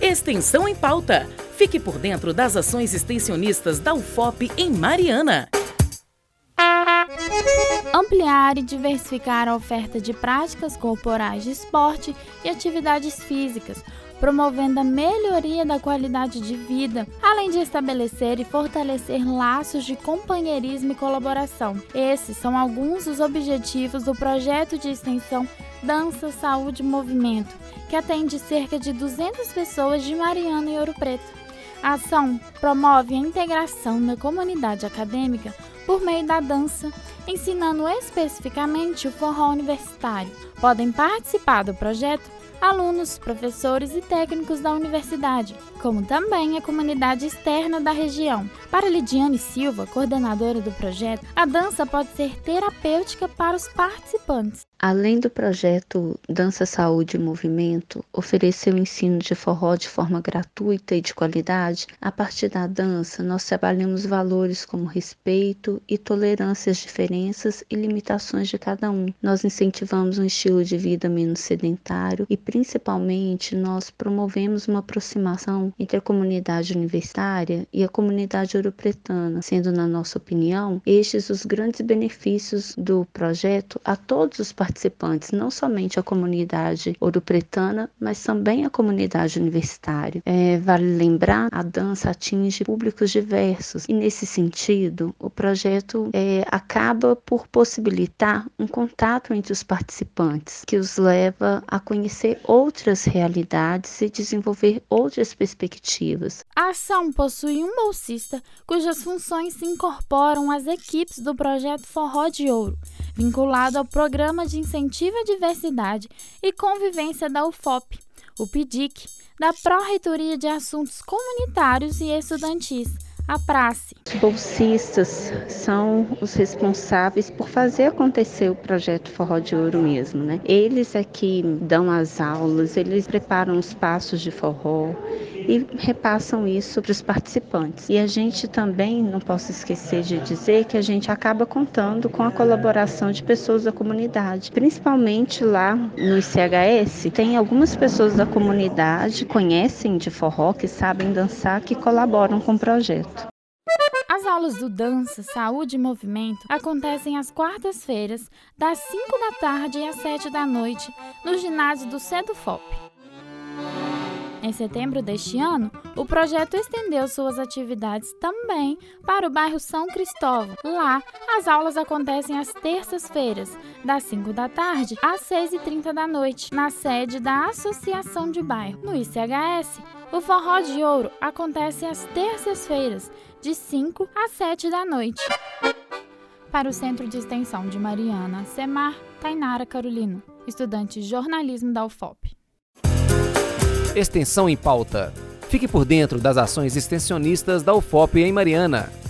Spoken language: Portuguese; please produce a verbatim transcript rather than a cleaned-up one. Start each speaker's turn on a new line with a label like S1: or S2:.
S1: Extensão em Pauta. Fique por dentro das ações extensionistas da U F O P em Mariana.
S2: Ampliar e diversificar a oferta de práticas corporais de esporte e atividades físicas, promovendo a melhoria da qualidade de vida, além de estabelecer e fortalecer laços de companheirismo e colaboração. Esses são alguns dos objetivos do projeto de extensão Dança, Saúde e Movimento, que atende cerca de duzentas pessoas de Mariana e Ouro Preto. A ação promove a integração da comunidade acadêmica por meio da dança, ensinando especificamente o forró universitário. Podem participar do projeto alunos, professores e técnicos da universidade, como também a comunidade externa da região. Para Lidiane Silva, coordenadora do projeto, a dança pode ser terapêutica para os participantes.
S3: Além do projeto Dança, Saúde e Movimento, oferecer o ensino de forró de forma gratuita e de qualidade, a partir da dança nós trabalhamos valores como respeito e tolerância às diferenças e limitações de cada um. Nós incentivamos um estilo de vida menos sedentário e principalmente nós promovemos uma aproximação entre a comunidade universitária e a comunidade ouropretana, sendo, na nossa opinião, estes os grandes benefícios do projeto a todos os participantes, não somente a comunidade ouropretana, mas também a comunidade universitária. É, vale lembrar, a dança atinge públicos diversos e, nesse sentido, o projeto é, acaba por possibilitar um contato entre os participantes, que os leva a conhecer outras realidades e desenvolver outras perspectivas.
S2: A ação possui um bolsista cujas funções se incorporam às equipes do projeto Forró de Ouro, vinculado ao Programa de Incentivo à Diversidade e Convivência da U F O P, o P D I C, da Pró-Reitoria de Assuntos Comunitários e Estudantis, a Prace.
S3: Os bolsistas são os responsáveis por fazer acontecer o projeto Forró de Ouro mesmo, né? Eles é que dão as aulas, eles preparam os passos de forró e repassam isso para os participantes. E a gente também, não posso esquecer de dizer que a gente acaba contando com a colaboração de pessoas da comunidade. Principalmente lá no I C H S, tem algumas pessoas da comunidade que conhecem de forró, que sabem dançar, que colaboram com o projeto.
S2: As aulas do Dança, Saúde e Movimento acontecem às quartas-feiras, das cinco da tarde às sete da noite, no ginásio do Cedufop. Em setembro deste ano, o projeto estendeu suas atividades também para o bairro São Cristóvão. Lá, as aulas acontecem às terças-feiras, das cinco da tarde às seis e trinta da noite, na sede da Associação de Bairro. No I C H S, o Forró de Ouro acontece às terças-feiras, de cinco às sete da noite. Para o Centro de Extensão de Mariana, Semar, Tainara Carolino, estudante de jornalismo da U F O P.
S4: Extensão em Pauta. Fique por dentro das ações extensionistas da U F O P em Mariana.